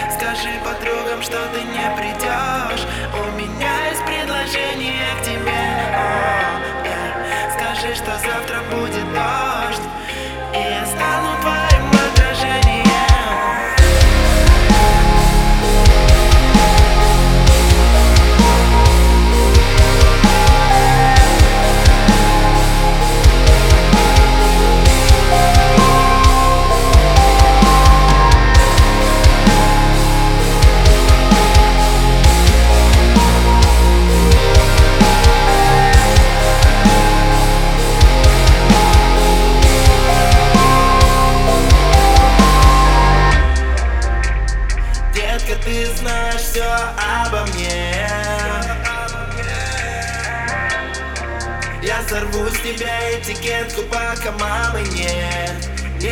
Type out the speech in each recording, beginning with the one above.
Скажи подругам, что ты не придешь. У меня есть предложение к тебе. Скажи, что завтра будет дождь, и я стану твоим отражением. Ты знаешь все обо мне. Я сорву с тебя этикетку, пока мамы нет.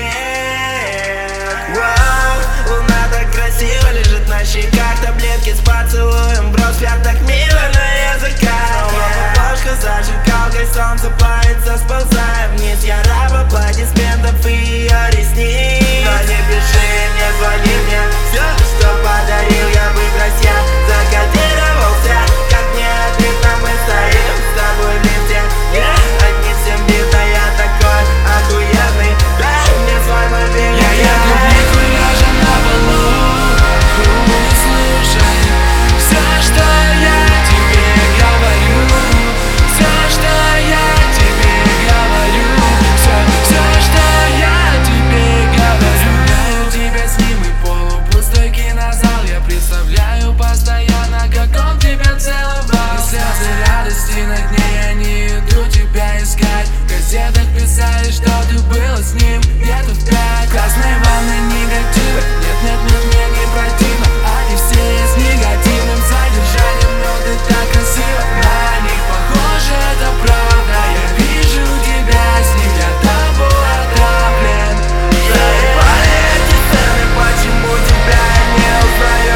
Луна так красиво лежит на щеках, таблетки с поцелуем, бро, взгляд так мило на языках. Ложка зажигалкой, солнце плавится, сползая вниз. Я раб аплодисментов и ее ресниц. Но не пиши мне, звони мне, все, что подарил я выбрось, я закодировался. Как мне обидно, мы стоим с тобой вместе. Одни всем видно, я такой охуенный. Дай мне свой мобильный. Я клубнику лежа на полу. Слушай все, что я тебе говорю. Все, что я тебе говорю. Все, что я тебе говорю. Представляю тебя с ним и полупустой кинозал. Я представляю постоянно, как он тебя целовал. И слезы радости на дне, я не иду тебя искать. В газетах писали, что ты была с ним где-то в 5. Красные волны негатива. Нет, мне не противно. Они все с негативным содержанием, но ты так красиво. На них похоже, это правда. Я вижу тебя с ним, я тобой отравлен. Заебали эти сцены, почему тебя не узнаю?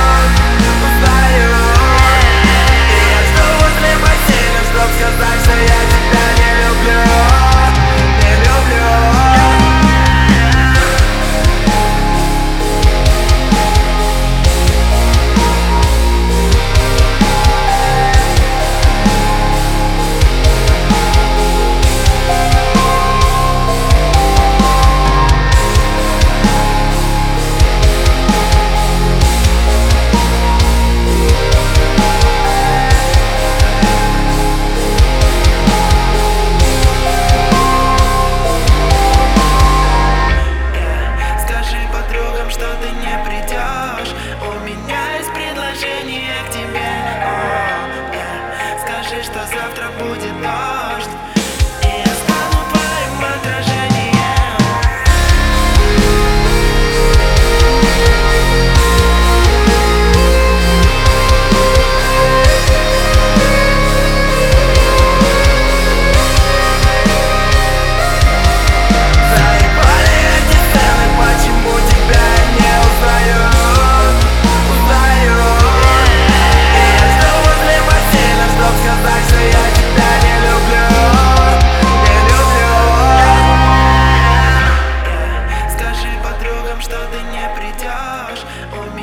И я жду возле бассейна, чтоб сказать, что я тебя не люблю. Не люблю. Скажи подругам, что ты не придешь. У меня есть предложение к тебе. Скажи, что завтра будет дождь, и я стану твоим отражением. Заебали эти сцены, почему тебя не узнаю? И я жду возле бассейна, чтоб сказать, что я тебя не люблю. Не люблю. Скажи подругам, что ты не придешь. У